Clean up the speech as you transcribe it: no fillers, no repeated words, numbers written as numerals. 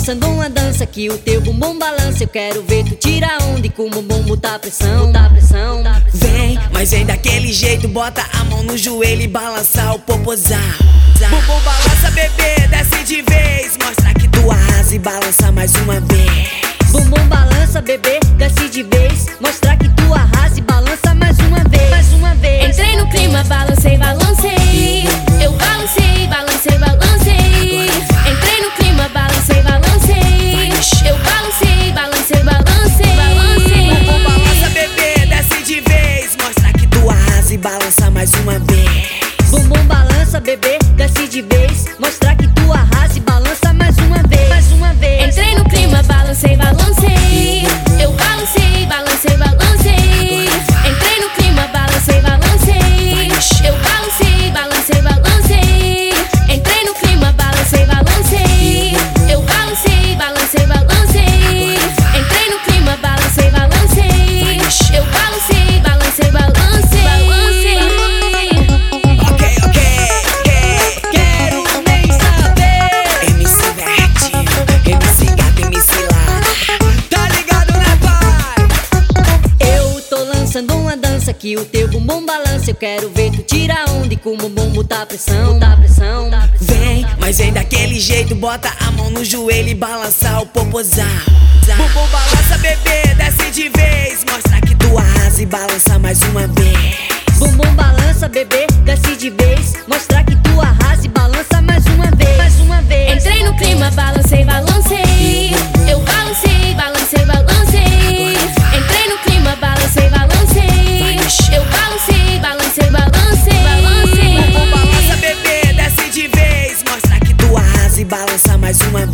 lançando uma dança que o teu bumbum balança. Eu quero ver tu tirar onda e com o bumbum botar pressão. Vem, mas vem daquele jeito, bota a mão no joelho e balança o popozão. Bumbum balança, bebê, desce de vez, mostra que tu arrasa e balança mais uma vez. Bumbum balança, bebê, desce de vez, mostra que tu arrasa e balança mais uma vez. Entrei no clima, balancei, balancei. Eu balancei, balancei, balancei. Entrei no clima, balancei, balancei. Eu balancei, balancei, balancei. Bumbum balança, bebê, desce de vez, mostra que tu arrasa e balança mais uma vez. Bumbum balança, bebê, desce de vez, mostra que tu arrasa e balança mais uma vez. Entrei no clima, balancei, balancei. Eu balancei, balancei, balancei. Entrei no clima, balancei, balancei. Eu balancei, balancei, balancei. Entrei no clima, balancei, balancei. Eu balancei, balancei, balancei. Entrei no clima, balancei, balancei. Eu balancei, balancei, balancei. Ok, Quero nem saber. MC Vert, MC Gato, MC Lá. Tá ligado, né, pai? Eu tô lançando uma dança que o teu bumbum balança. Eu quero ver tu tirar onda e com o bumbum botar pressão. Vem, mas vem daquele jeito, bota a mão no joelho e balança o popozão. Bumbum balança, bebê, desce de vez, mostra que tu arrasa e balança mais uma vez. Bumbum balança, bebê, desce de vez, mostra que tu arrasa e balança mais uma vez. Entrei no clima, balancei, balancei. Eu balancei, balancei, balancei. Entrei no clima, balancei, balancei. Eu balancei, balancei, balancei. Bumbum balança, bebê, desce de vez, mostra que tu arrasa e balança mais uma vez.